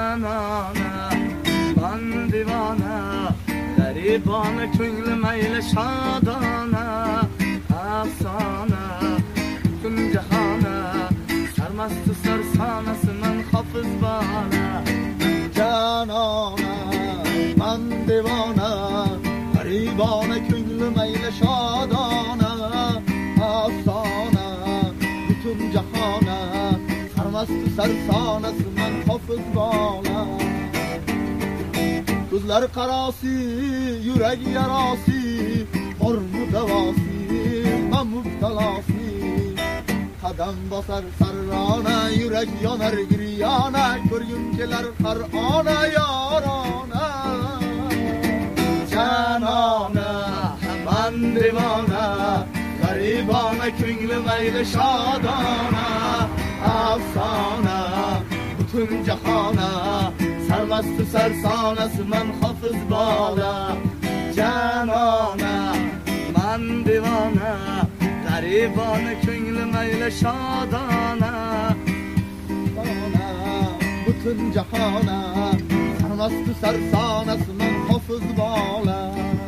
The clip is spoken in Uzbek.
canona man divona garibona ko'nglim ayla shodona afsona butun jahona sarmast sarsanasi man hofiz bola canona man divona garibona ko'nglim ayla shodona afsona butun jahona sarmast sarsanasi man hofiz bola ko'zlar qarasi yurak yarasi qorni davosi man mubtalosi qadam bosar sarrona yurak yonar giryona ko'rgim kelar har ona yorona canona man divona garibona ko'nglim ayla shodona afsona butun jahona sarmast sarsanasi man hofiz bola canona man divona garibona ko'nglim ayla shodona butun jahona sarmast sarsanasi man hofiz bola